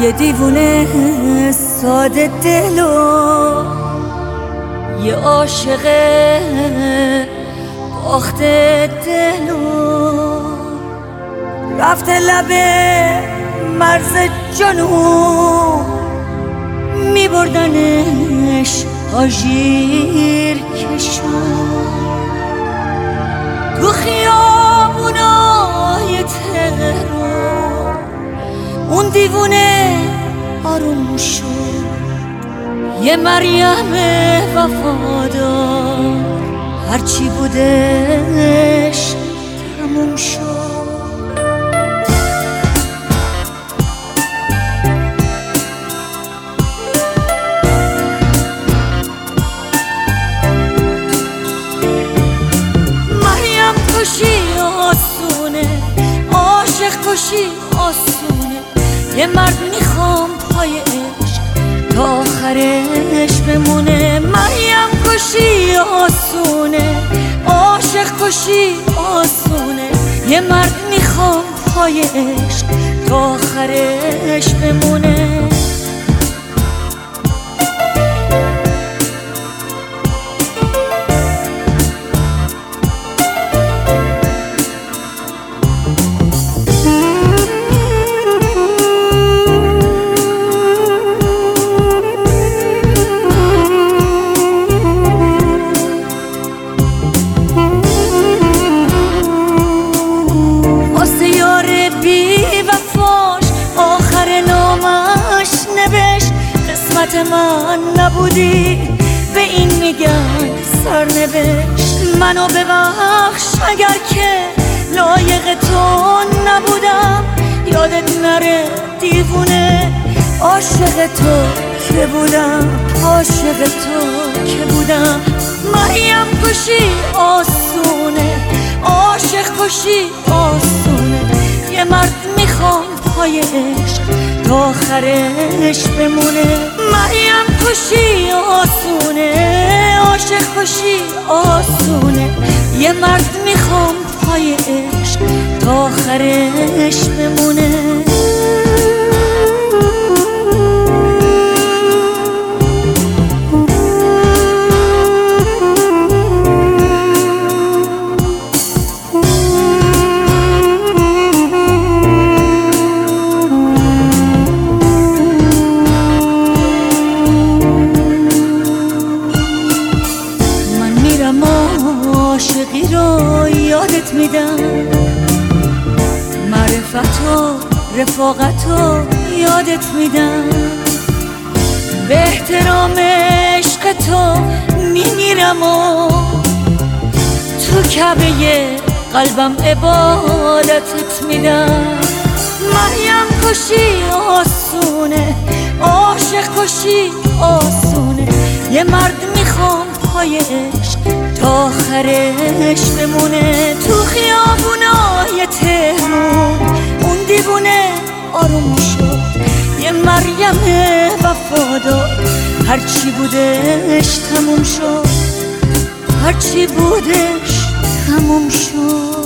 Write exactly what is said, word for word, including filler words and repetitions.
یه دیوونه ساده دلو، یه عاشق باخته دلو، رفته لبه مرز جنون، میبردنش آژیر کشون. تو خیابونای تهران اون دیوونه آروم شد، یه مریم وفادار هرچی بودش تموم شد. کشی آسونه، عاشق کشی آسونه، یه مرد میخوام پای عشق تا آخرش بمونه. مریم کشی آسونه، عاشق کشی آسونه، یه مرد میخوام پای عشق تا آخرش بمونه. من نبودی به این میگن سرنوشت، منو ببخش اگر که لایق تو نبودم. یادت نره دیوونه عاشق تو که بودم، عاشق تو که بودم. مریم کشی آسونه، عاشق کشی آسونه، یه مرد میخوام پای عشق تا آخرش بمونه. مریم کشی آسونه، عاشق کشی آسونه، یه مرد میخوام پای عشق تا آخرش بمونه. عاشقی رو یادت میدم، معرفت و رفاقت رو یادت میدم، به احترام عشق تو میمیرم و تو کعبه قلبم عبادتت میدم. مریم کشی آسونه، عاشق کشی آسونه، یه مرد میخوام پای عشق تا آخرش بمونه. تو خیابونای تهران اون دیوونه آروم شد، یه مریم وفادار هرچی بودش تموم شد، هرچی بودش تموم شد.